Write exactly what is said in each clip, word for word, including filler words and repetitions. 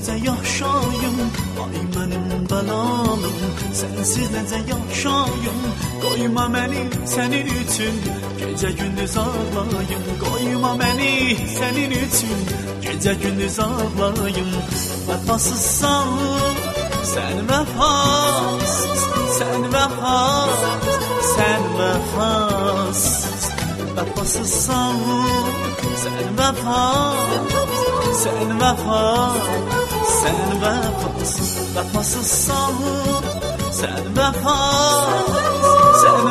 necə yaşayım, ay mənim bəlalım. Sənsiz necə yaşayım, qoyma məni sənin üçün, gecə gündüz ağlayım. Qoyma məni sənin üçün, gecə gündüz ağlayım. Vəfasızsan, sən vəfasız, sən vəfasız, sən vəfasız. Vəfasızsan, sən vəfasız, sən vəfasız, sən vəfasız. Vəfasızsan, sən vəfasız, sən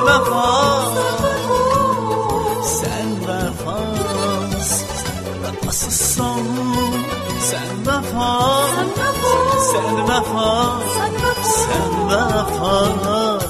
vəfasız, sən vəfasız. Vəfasızsan, sən vəfasız, sən vəfasız, sən vəfasız.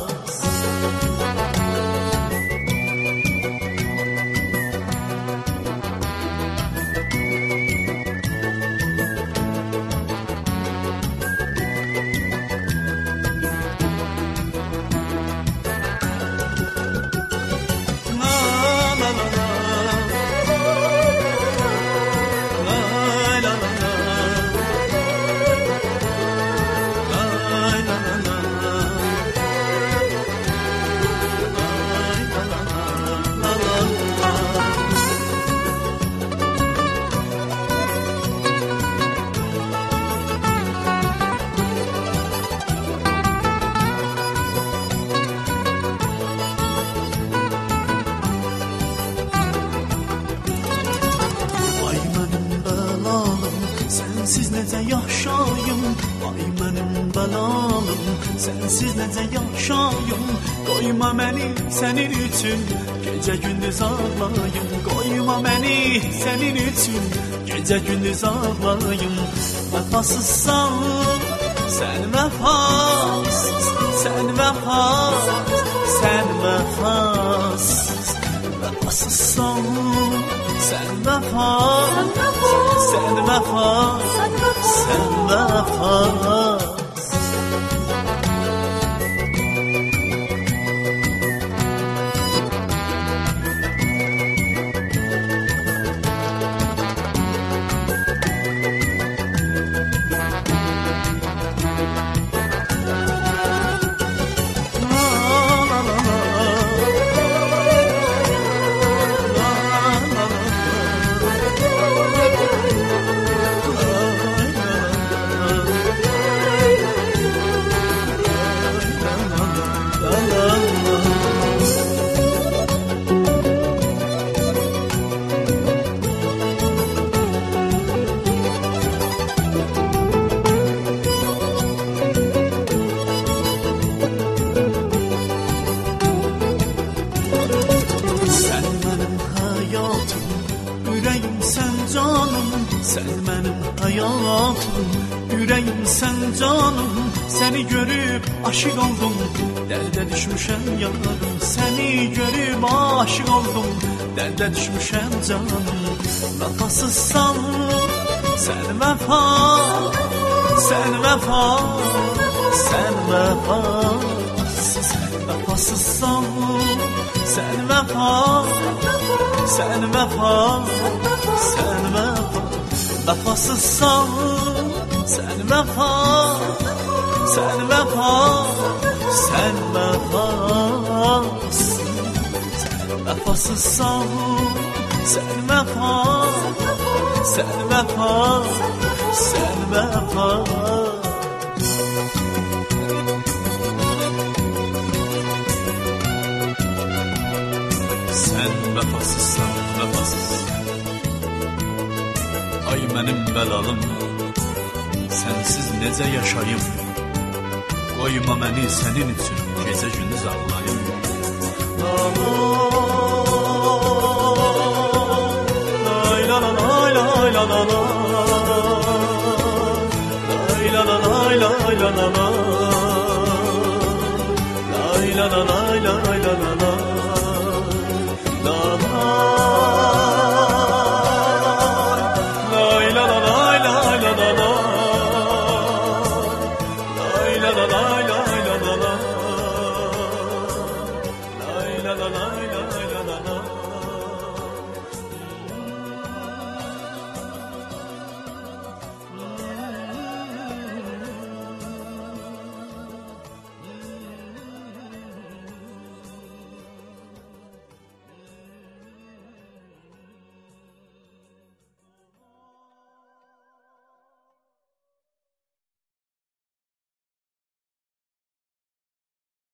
Sənsiz necə yaşayım, ay mənim bəlalım. Sənsiz necə yaşayım, qoyma məni sənin üçün, gecə gündüz ağlayım. Qoyma məni sənin üçün, gecə gündüz ağlayım. Vəfasızsan, sən vəfasız, sən vəfasız, sən vəfasız. Vəfasızsan, sən vəfasız, sən vəfasız, sən vəfasız. Sən mənim həyatım, ürəyim sən canım. Səni görüb aşiq oldum, dərdə düşmüşəm yarım. Səni görüb aşiq oldum, dərdə düşmüşəm canım. Vəfasızsan, sən vəfa, sən vəfa, sən vəfasız. Vəfasızsan, sən vəfa, sən vəfa, sən vəfa. Vəfasızsan, sən vəfa, sən vəfa, sən vəfasız. Vəfasızsan, sən vəfa, sən vəfa, sən vəfasız. Sən vəfasızsan, vəfasız. Ay mənim bəlalım, sənsiz necə yaşayım, qoyma məni sənin üçün, gecə gündüz ağlayım. Lay la la lay lay la la la, lay la la lay lay la la la, lay la la lay lay.